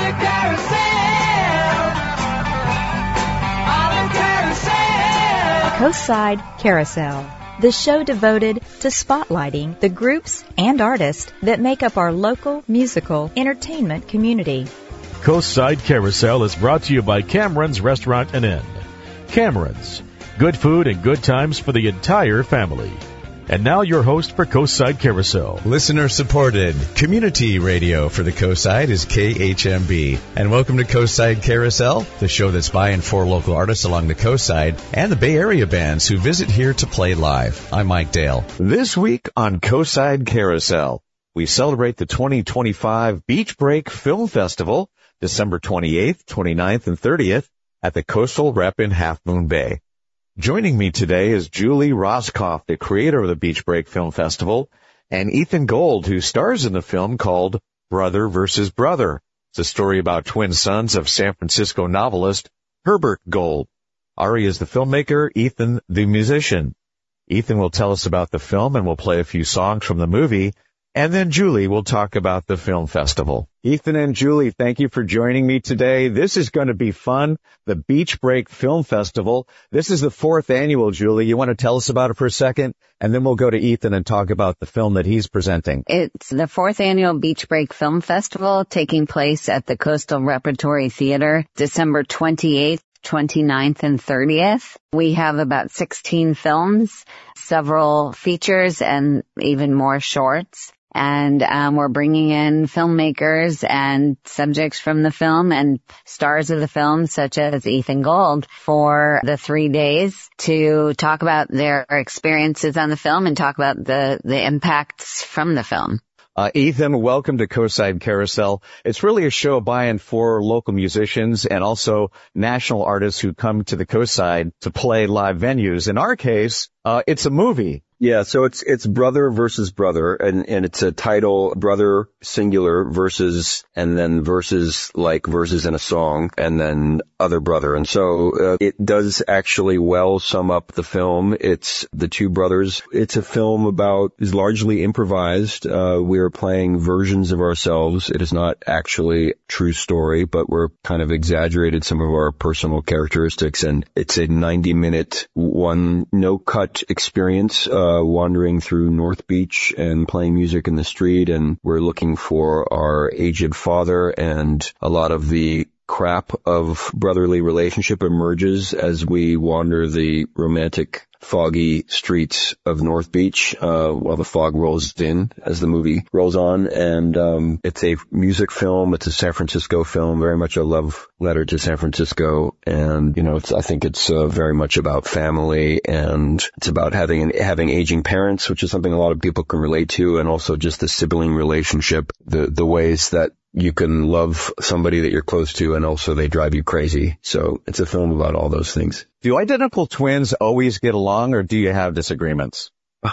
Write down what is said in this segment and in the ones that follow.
Coastside Carousel, the show devoted to spotlighting the groups and artists that make up our local musical entertainment community. Coastside Carousel is brought to you by Cameron's Restaurant and Inn. Cameron's, good food and good times for the entire family. And now your host for Coastside Carousel. Listener-supported community radio for the Coastside is KHMB. And welcome to Coastside Carousel, the show that's by and for local artists along the Coastside and the Bay Area bands who visit here to play live. I'm Mike Dale. This week on Coastside Carousel, we celebrate the 2025 Beach Break Film Festival, December 28th, 29th, and 30th at the Coastal Rep in Half Moon Bay. Joining me today is Julie Roskoff, the creator of the Beach Break Film Festival, and Ethan Gold, who stars in the film called Brother vs. Brother. It's a story about twin sons of San Francisco novelist Herbert Gold. Ari is the filmmaker, Ethan the musician. Ethan will tell us about the film and we'll play a few songs from the movie, and then Julie will talk about the film festival. Ethan and Julie, thank you for joining me today. This is going to be fun. The Beach Break Film Festival. This is the 4th annual, Julie. You want to tell us about it for a second? And then we'll go to Ethan and talk about the film that he's presenting. It's the 4th annual Beach Break Film Festival taking place at the Coastal Repertory Theater, December 28th. 29th and 30th. We have about 16 films, several features, and even more shorts. And we're bringing in filmmakers and subjects from the film and stars of the film, such as Ethan Gold, for the 3 days to talk about their experiences on the film and talk about the impacts from the film. Ethan, welcome to Coastside Carousel. It's really a show by and for local musicians and also national artists who come to the Coastside to play live venues. In our case, it's a movie. Yeah, so it's Brother versus Brother, and it's a title, Brother singular versus, and then verses like verses in a song, and then other brother. And so it does actually well sum up the film. It's the two brothers. It's a film is largely improvised. We're playing versions of ourselves. It is not actually a true story, but we're kind of exaggerated some of our personal characteristics, and it's a 90-minute, one no-cut experience, wandering through North Beach and playing music in the street, and we're looking for our aged father, and a lot of the crap of brotherly relationship emerges as we wander the romantic, foggy streets of North Beach, while the fog rolls in as the movie rolls on. And it's a music film. It's a San Francisco film, very much a love letter to San Francisco. And, I think it's very much about family, and it's about having aging parents, which is something a lot of people can relate to, and also just the sibling relationship, the ways that you can love somebody that you're close to and also they drive you crazy. So it's a film about all those things. Do identical twins always get along, or do you have disagreements?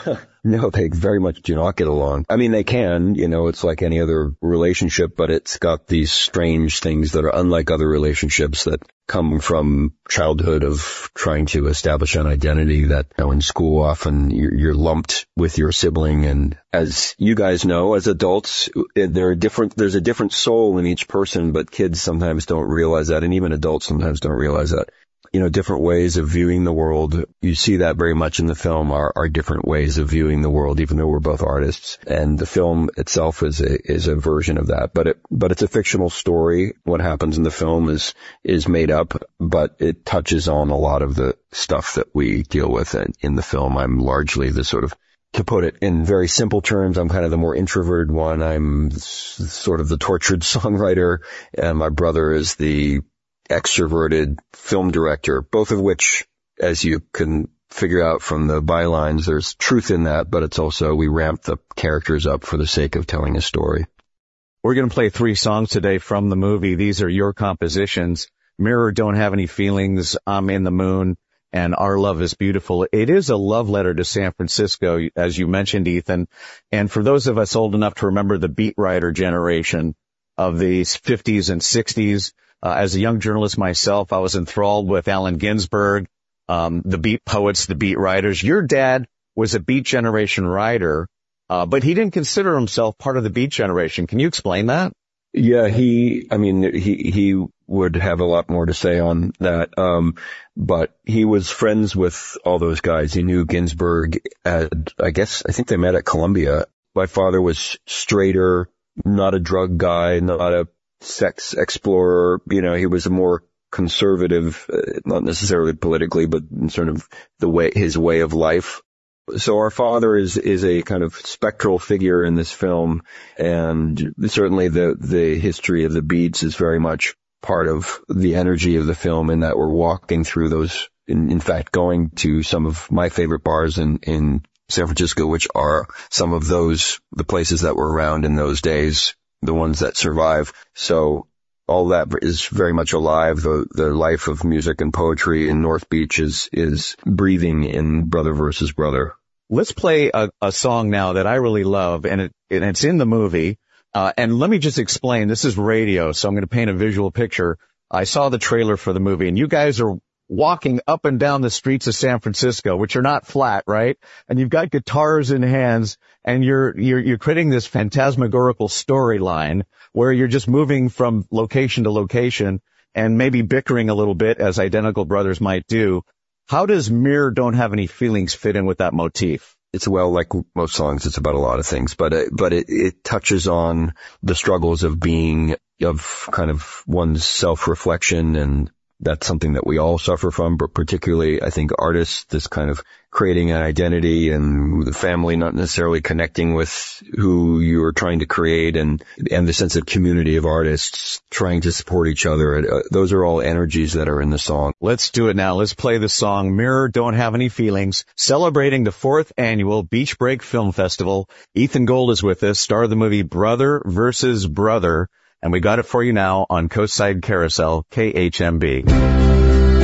No, they very much do not get along. I mean, they can, it's like any other relationship, but it's got these strange things that are unlike other relationships that come from childhood of trying to establish an identity that, in school often you're lumped with your sibling. And as you guys know, as adults, there's a different soul in each person, but kids sometimes don't realize that, and even adults sometimes don't realize that. Different ways of viewing the world. You see that very much in the film, are different ways of viewing the world, even though we're both artists. And the film itself is a version of that. But it's a fictional story. What happens in the film is made up, but it touches on a lot of the stuff that we deal with in the film. I'm largely the sort of, to put it in very simple terms, I'm kind of the more introverted one. I'm sort of the tortured songwriter, and my brother is the extroverted film director, both of which, as you can figure out from the bylines, there's truth in that, but it's also, we ramp the characters up for the sake of telling a story. We're going to play 3 songs today from the movie. These are your compositions. Mirror, Don't Have Any Feelings, I'm in the Moon, and Our Love is Beautiful. It is a love letter to San Francisco, as you mentioned, Ethan. And for those of us old enough to remember the beat writer generation of the 50s and 60s, as a young journalist myself, I was enthralled with Allen Ginsberg, the beat poets, the beat writers. Your dad was a beat generation writer, but he didn't consider himself part of the beat generation. Can you explain that? Yeah, he would have a lot more to say on that. But he was friends with all those guys. He knew Ginsberg I think they met at Columbia. My father was straighter, not a drug guy, not a sex explorer. He was a more conservative, not necessarily politically, but in sort of his way of life. So our father is a kind of spectral figure in this film, and certainly the history of the Beats is very much part of the energy of the film, in that we're walking through those, in fact, going to some of my favorite bars in San Francisco, which are some of the places that were around in those days, the ones that survive. So all that is very much alive. The life of music and poetry in North Beach is breathing in Brother versus Brother. Let's play a song now that I really love, and it's in the movie. And let me just explain, this is radio, so I'm going to paint a visual picture. I saw the trailer for the movie, and you guys are walking up and down the streets of San Francisco, which are not flat, right? And you've got guitars in hands, and you're creating this phantasmagorical storyline where you're just moving from location to location and maybe bickering a little bit, as identical brothers might do. How does Mirror Don't Have Any Feelings fit in with that motif? It's, well, like most songs, it's about a lot of things, but it touches on the struggles of kind of one's self-reflection, and that's something that we all suffer from, but particularly, I think, artists, this kind of creating an identity, and the family not necessarily connecting with who you're trying to create, and the sense of community of artists trying to support each other. Those are all energies that are in the song. Let's do it now. Let's play the song Mirror Don't Have Any Feelings, celebrating the 4th annual Beach Break Film Festival. Ethan Gold is with us, star of the movie Brother versus Brother. And we got it for you now on Coastside Carousel, KHMB.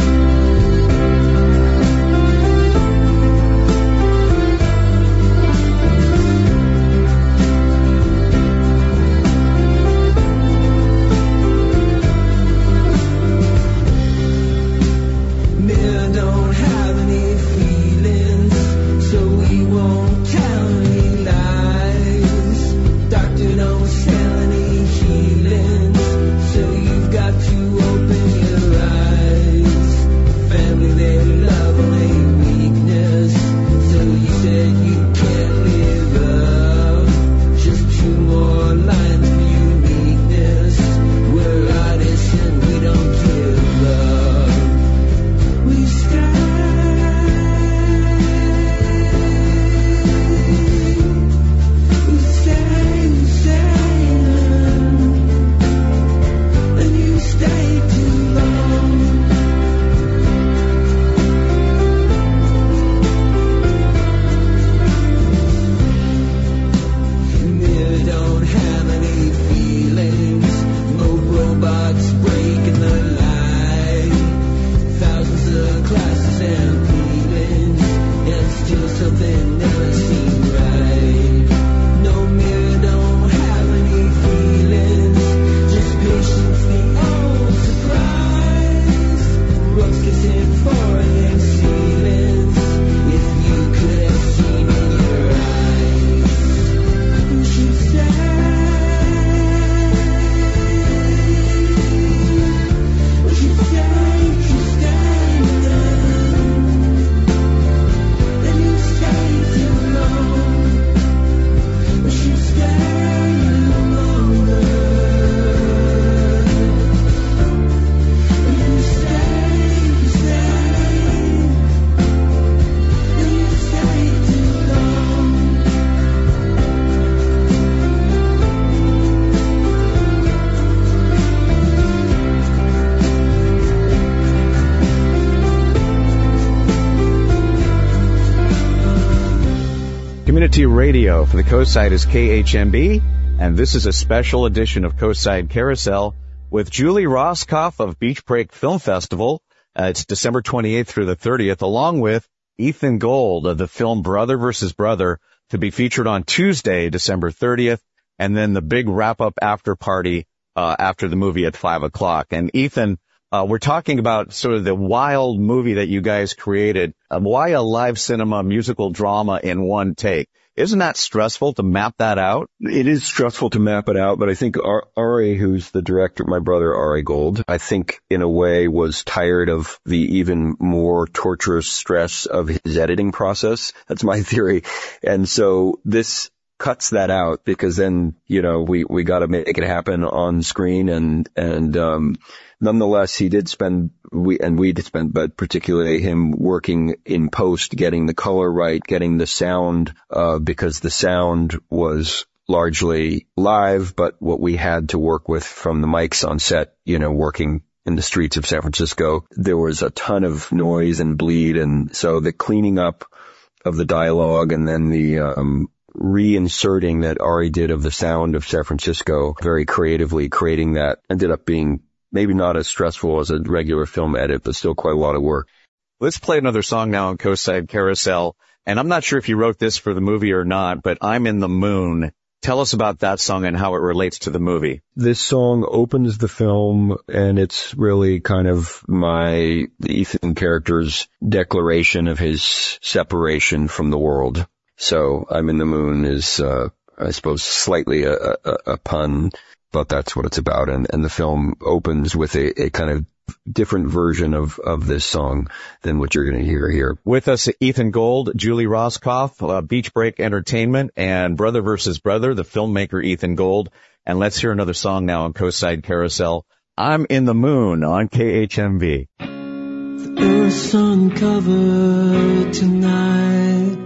Community radio for the Coastside is KHMB, and this is a special edition of Coastside Carousel with Julie Roskoff of Beach Break Film Festival. It's December 28th through the 30th, along with Ethan Gold of the film Brother versus Brother, to be featured on Tuesday, December 30th, and then the big wrap-up after party after the movie at 5 o'clock. And Ethan, we're talking about sort of the wild movie that you guys created. Why a live cinema musical drama in one take? Isn't that stressful to map that out? It is stressful to map it out, but I think Ari, who's the director, my brother Ari Gold, I think in a way was tired of the even more torturous stress of his editing process. That's my theory. And so this cuts that out, because then, we got to make it happen on screen. And nonetheless, he did spend, we did spend, but particularly him working in post, getting the color right, getting the sound, because the sound was largely live, but what we had to work with from the mics on set, working in the streets of San Francisco, there was a ton of noise and bleed. And so the cleaning up of the dialogue and then the, reinserting that Ari did of the sound of San Francisco, very creatively creating that, ended up being maybe not as stressful as a regular film edit, but still quite a lot of work. Let's play another song now on Coast-Side Carousel. And I'm not sure if you wrote this for the movie or not, but I'm in the Moon. Tell us about that song and how it relates to the movie. This song opens the film, and it's really kind of the Ethan character's declaration of his separation from the world. So I'm in the Moon is, I suppose, slightly a pun, but that's what it's about. And the film opens with a kind of different version of this song than what you're going to hear here. With us, Ethan Gold, Julie Roscoff, Beach Break Entertainment, and Brother vs. Brother, the filmmaker Ethan Gold. And let's hear another song now on Coast-Side Carousel. I'm in the Moon on KHMB. The earth's uncovered tonight.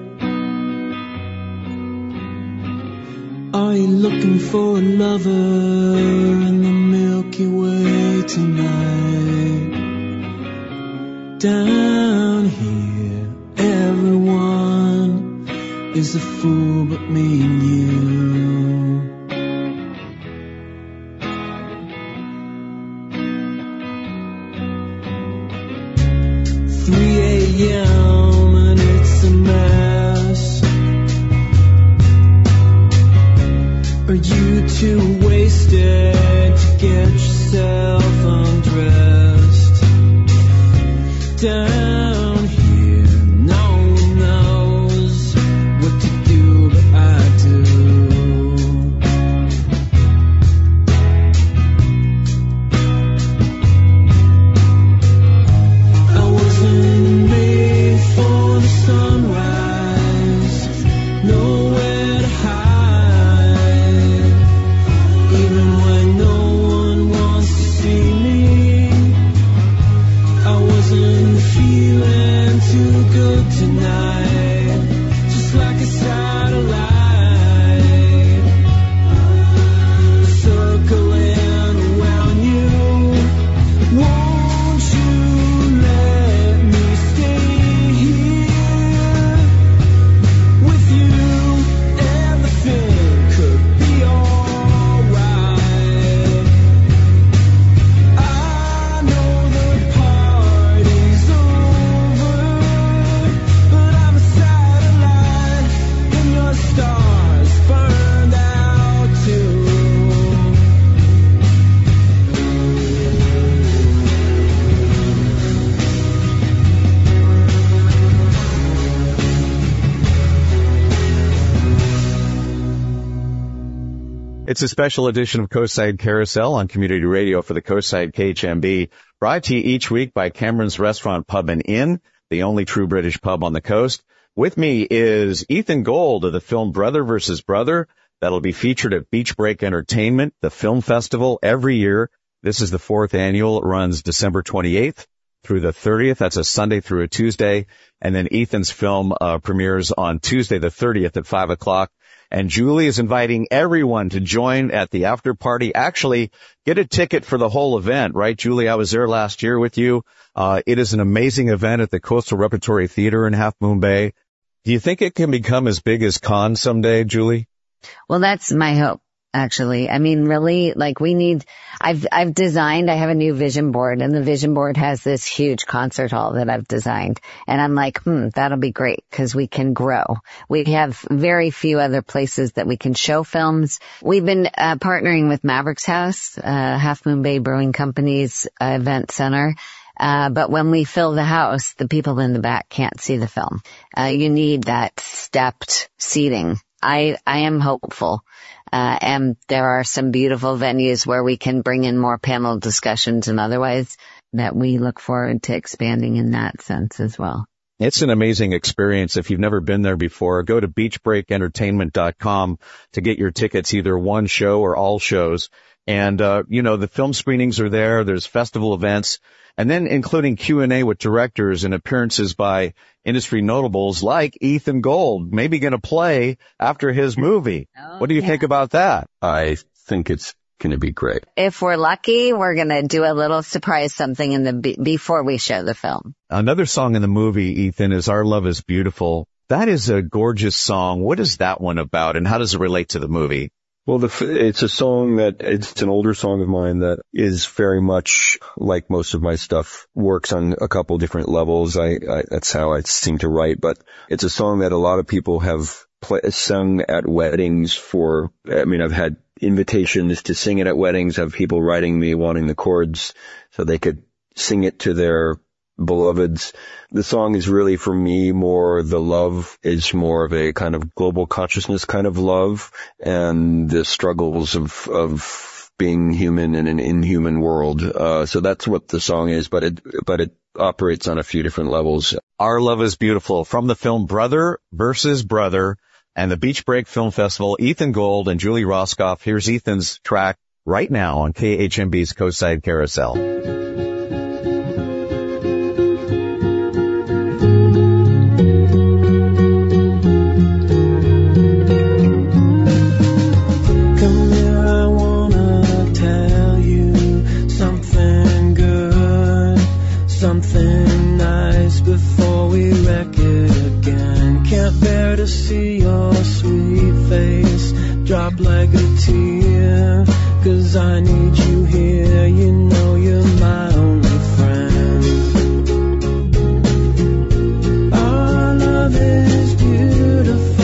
Are you looking for a lover in the Milky Way tonight? Down here, everyone is a fool but me and you. 3 a.m. and it's a mess. Are you too wasted to get yourself undressed? Down here, no one knows what to do, but I do. I wasn't made for the sunrise, nowhere to hide. Even when no one wants to see me, I wasn't feeling too good tonight, just like a satellite, circling around you. Won't you let me stay here with you? Everything could be alright. I know the party's over, but I'm a satellite and your stars burned out too. It's a special edition of Coast-Side Carousel on Community Radio for the Coast-Side KHMB, brought to you each week by Cameron's Restaurant, Pub and Inn, the only true British pub on the coast. With me is Ethan Gold of the film Brother vs. Brother. That'll be featured at Beach Break Entertainment, the film festival, every year. This is the 4th annual. It runs December 28th through the 30th. That's a Sunday through a Tuesday. And then Ethan's film premieres on Tuesday the 30th at 5 o'clock. And Julie is inviting everyone to join at the after party. Actually, get a ticket for the whole event, right, Julie? I was there last year with you. It is an amazing event at the Coastal Repertory Theater in Half Moon Bay. Do you think it can become as big as Cannes someday, Julie? Well, that's my hope, actually. I mean, really, like I've designed, I have a new vision board, and the vision board has this huge concert hall that I've designed. And I'm like, that'll be great because we can grow. We have very few other places that we can show films. We've been partnering with Mavericks House, Half Moon Bay Brewing Company's event center. But when we fill the house, the people in the back can't see the film. You need that stepped seating. I am hopeful. And there are some beautiful venues where we can bring in more panel discussions and otherwise that we look forward to expanding in that sense as well. It's an amazing experience. If you've never been there before, go to beachbreakentertainment.com to get your tickets, either one show or all shows. And, the film screenings are there. There's festival events, and then including Q&A with directors and appearances by industry notables like Ethan Gold, maybe going to play after his movie. What do you think about that? I think it's going to be great. If we're lucky, we're going to do a little surprise something before we show the film. Another song in the movie, Ethan, is Our Love is Beautiful. That is a gorgeous song. What is that one about, and how does it relate to the movie? Well, it's a song it's an older song of mine that is very much like most of my stuff, works on a couple different levels. That's how I seem to write, but it's a song that a lot of people have sung at weddings I've had invitations to sing it at weddings, have people writing me wanting the chords so they could sing it to their beloveds. The song is really, for me, the love is more of a kind of global consciousness kind of love, and the struggles of being human in an inhuman world. So that's what the song is, but it operates on a few different levels. Our Love is Beautiful, from the film Brother versus Brother and the Beach Break Film Festival. Ethan Gold and Julie Roscoff. Here's Ethan's track right now on KHMB's Coastside Carousel. Something nice before we wreck it again. Can't bear to see your sweet face drop like a tear, 'cause I need you here, you know you're my only friend. Our love is beautiful.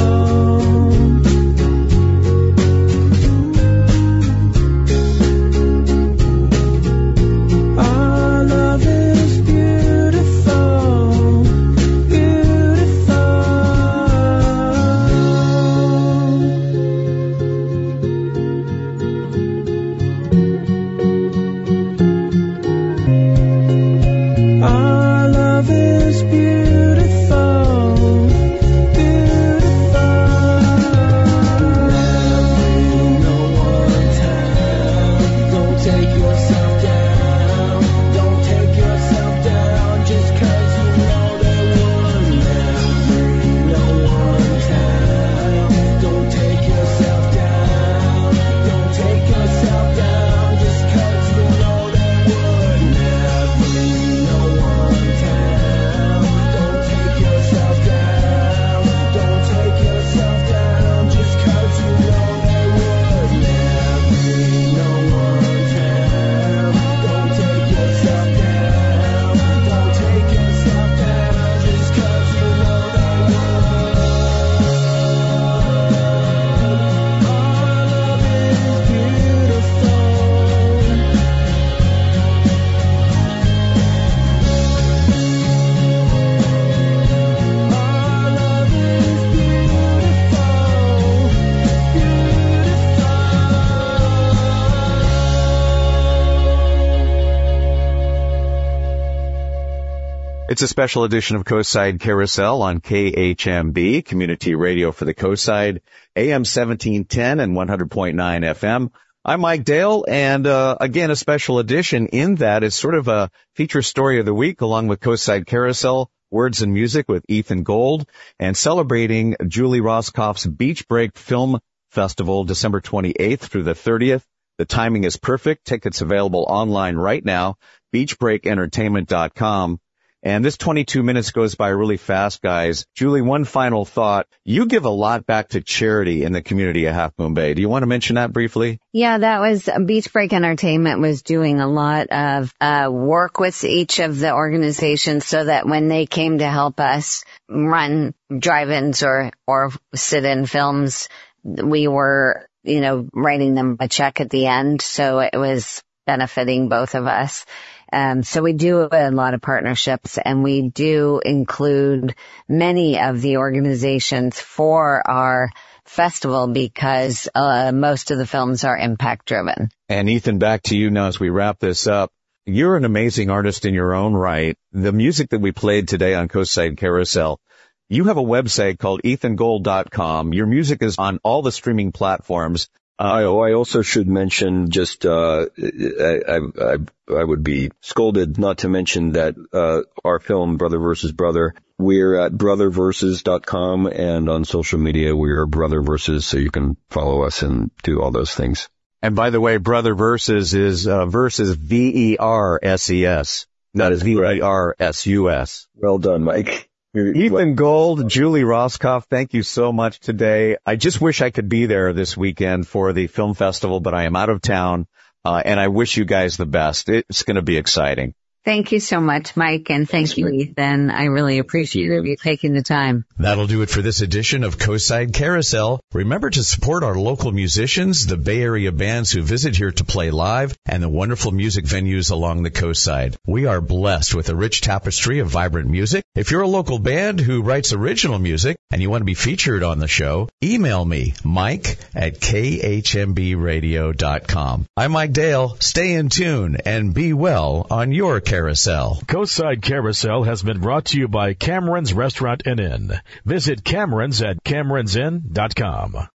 Our love is beautiful, beautiful. Our love is beautiful, beautiful. Never no one time. Don't take yourself down. Don't take yourself down just 'cause you know there would never no one time. Don't take yourself down. Don't take yourself down just 'cause you know there would never no one time. Don't take yourself down. Don't take yourself down just 'cause you know there would never no one time. Don't take yourself down. Don't take yourself down just 'cause you know there would. Our love is beautiful. Our love is It's a special edition of Coastside Carousel on KHMB, community radio for the Coastside, AM 1710 and 100.9 FM. I'm Mike Dale, and again, a special edition in that it's sort of a feature story of the week along with Coastside Carousel, Words and Music with Ethan Gold, and celebrating Julie Roscoff's Beach Break Film Festival, December 28th through the 30th. The timing is perfect. Tickets available online right now, beachbreakentertainment.com. And this 22 minutes goes by really fast, guys. Julie, one final thought. You give a lot back to charity in the community of Half Moon Bay. Do you want to mention that briefly? Yeah, that was Beach Break Entertainment was doing a lot of work with each of the organizations so that when they came to help us run drive-ins or sit-in films, we were, writing them a check at the end. So it was benefiting both of us. So we do a lot of partnerships, and we do include many of the organizations for our festival because most of the films are impact driven. And Ethan, back to you now as we wrap this up. You're an amazing artist in your own right. The music that we played today on Coastside Carousel, you have a website called ethangold.com. Your music is on all the streaming platforms. I also should mention just, I would be scolded not to mention that, our film, Brother vs. Brother, we're at brotherversus.com, and on social media, we're Brother Versus, so you can follow us and do all those things. And by the way, Brother Versus is, versus V-E-R-S-E-S. That is V-E-R-S-U-S. Well done, Mike. Ethan Gold, Julie Roscoff, thank you so much today. I just wish I could be there this weekend for the film festival, but I am out of town, and I wish you guys the best. It's going to be exciting. Thank you so much, Mike, and thank you, Ethan. I really appreciate you taking the time. That'll do it for this edition of Coastside Carousel. Remember to support our local musicians, the Bay Area bands who visit here to play live, and the wonderful music venues along the coastside. We are blessed with a rich tapestry of vibrant music. If you're a local band who writes original music and you want to be featured on the show, email me, mike@khmbradio.com. I'm Mike Dale. Stay in tune and be well on your carousel. Coastside Carousel has been brought to you by Cameron's Restaurant and Inn. Visit Cameron's at CameronsInn.com.